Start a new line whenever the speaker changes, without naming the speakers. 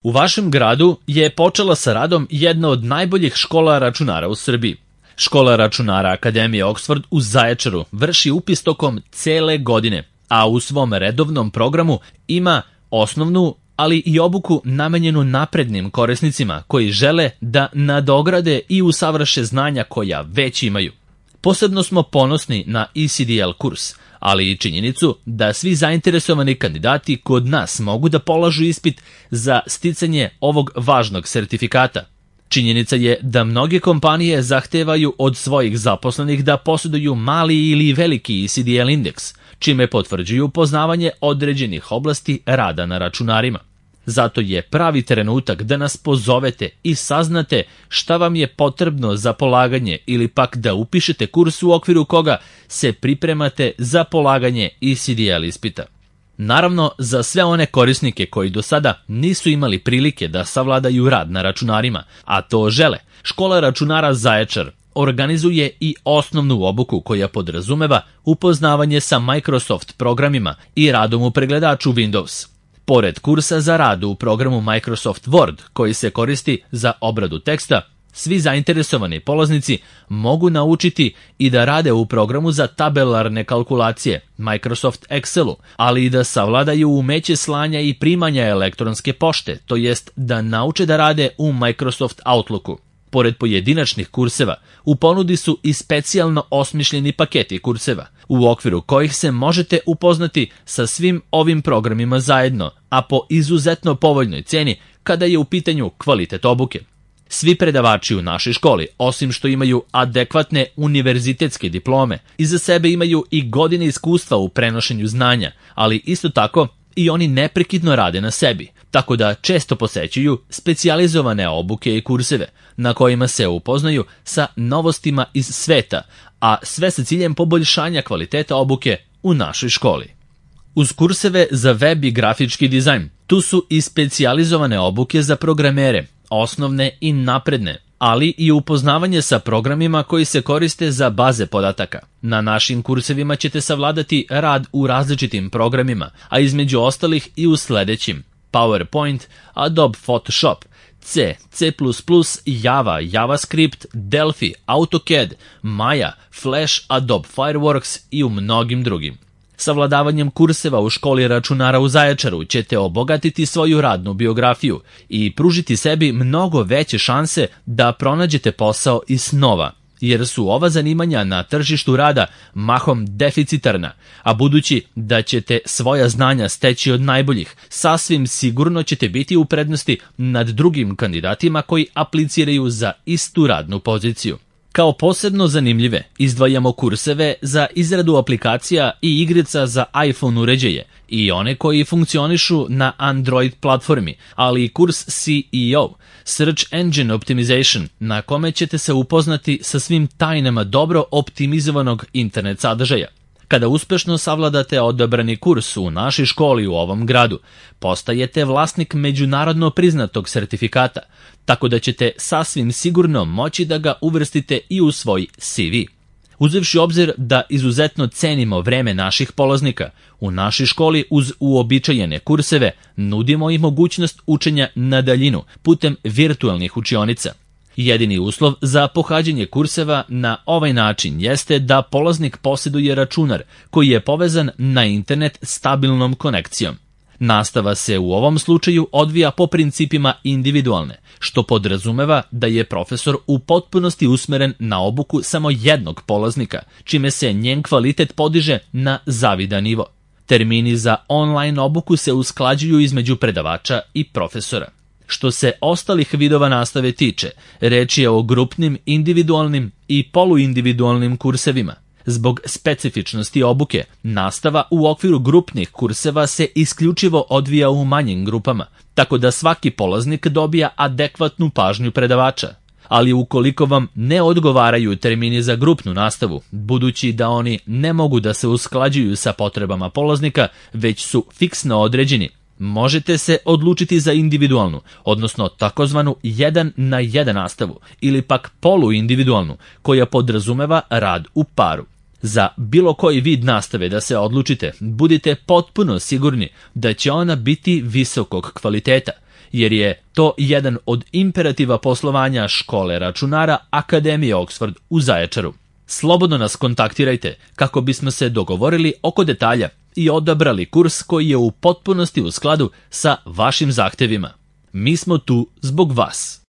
U vašem gradu je počela sa radom jedna od najboljih škola računara u Srbiji. Škola računara Akademije Oxford u Zaječaru vrši upis tokom cele godine, a u svom redovnom programu ima osnovnu, ali i obuku namenjenu naprednim korisnicima koji žele da nadograde i usavrše znanja koja već imaju. Posebno smo ponosni na ECDL kurs, ali i činjenicu da svi zainteresovani kandidati kod nas mogu da polažu ispit za sticanje ovog važnog sertifikata. Činjenica je da mnoge kompanije zahtevaju od svojih zaposlenih da posjeduju mali ili veliki ECDL indeks, čime potvrđuju poznavanje određenih oblasti rada na računarima. Zato je pravi trenutak da nas pozovete i saznate šta vam je potrebno za polaganje ili pak da upišete kurs u okviru koga se pripremate za polaganje ECDL ispita. Naravno, za sve one korisnike koji do sada nisu imali prilike da savladaju rad na računarima, a to žele, Škola računara Zaječar organizuje i osnovnu obuku koja podrazumeva upoznavanje sa Microsoft programima i radom u pregledaču Windows. Pored kursa za rad u programu Microsoft Word, koji se koristi za obradu teksta, svi zainteresovani polaznici mogu naučiti i da rade u programu za tabelarne kalkulacije, Microsoft Excelu, ali i da savladaju umeće slanja i primanja elektronske pošte, to jest da nauče da rade u Microsoft Outlooku. Pored pojedinačnih kurseva, u ponudi su i specijalno osmišljeni paketi kurseva, u okviru kojih se možete upoznati sa svim ovim programima zajedno, a po izuzetno povoljnoj ceni kada je u pitanju kvalitet obuke. Svi predavači u našoj školi, osim što imaju adekvatne univerzitetske diplome, iza sebe imaju i godine iskustva u prenošenju znanja, ali isto tako i oni neprekidno rade na sebi, tako da često posećuju specijalizovane obuke i kurseve, na kojima se upoznaju sa novostima iz sveta, a sve sa ciljem poboljšanja kvaliteta obuke u našoj školi. Uz kurseve za web i grafički dizajn, tu su i specijalizovane obuke za programere, osnovne i napredne, ali i upoznavanje sa programima koji se koriste za baze podataka. Na našim kursevima ćete savladati rad u različitim programima, a između ostalih i u sledećim: PowerPoint, Adobe Photoshop, C, C++, Java, JavaScript, Delphi, AutoCAD, Maya, Flash, Adobe Fireworks i u mnogim drugim. Savladavanjem kurseva u školi računara u Zaječaru ćete obogatiti svoju radnu biografiju i pružiti sebi mnogo veće šanse da pronađete posao iz snova, jer su ova zanimanja na tržištu rada mahom deficitarna, a budući da ćete svoja znanja steći od najboljih, sasvim sigurno ćete biti u prednosti nad drugim kandidatima koji apliciraju za istu radnu poziciju. Kao posebno zanimljive izdvajamo kurseve za izradu aplikacija i igrica za iPhone uređaje i one koji funkcionišu na Android platformi, ali i kurs SEO, Search Engine Optimization, na kome ćete se upoznati sa svim tajnama dobro optimizovanog internet sadržaja. Kada uspešno savladate odabrani kurs u našoj školi u ovom gradu, postajete vlasnik međunarodno priznatog sertifikata, tako da ćete sasvim sigurno moći da ga uvrstite i u svoj CV. Uzevši obzir da izuzetno cenimo vreme naših polaznika, u našoj školi uz uobičajene kurseve nudimo i mogućnost učenja na daljinu putem virtualnih učionica. Jedini uslov za pohađanje kurseva na ovaj način jeste da polaznik posjeduje računar koji je povezan na internet stabilnom konekcijom. Nastava se u ovom slučaju odvija po principima individualne, što podrazumeva da je profesor u potpunosti usmeren na obuku samo jednog polaznika, čime se njen kvalitet podiže na zavidan nivo. Termini za online obuku se usklađuju između predavača i profesora. Što se ostalih vidova nastave tiče, reč je o grupnim, individualnim i poluindividualnim kursevima. Zbog specifičnosti obuke, nastava u okviru grupnih kurseva se isključivo odvija u manjim grupama, tako da svaki polaznik dobija adekvatnu pažnju predavača. Ali ukoliko vam ne odgovaraju termini za grupnu nastavu, budući da oni ne mogu da se usklađuju sa potrebama polaznika, već su fiksno određeni, možete se odlučiti za individualnu, odnosno takozvanu 1 na 1 nastavu, ili pak poluindividualnu, koja podrazumeva rad u paru. Za bilo koji vid nastave da se odlučite, budite potpuno sigurni da će ona biti visokog kvaliteta, jer je to jedan od imperativa poslovanja Škole računara Akademije Oxford u Zaječaru. Slobodno nas kontaktirajte kako bismo se dogovorili oko detalja i odabrali kurs koji je u potpunosti u skladu sa vašim zahtevima. Mi smo tu zbog vas.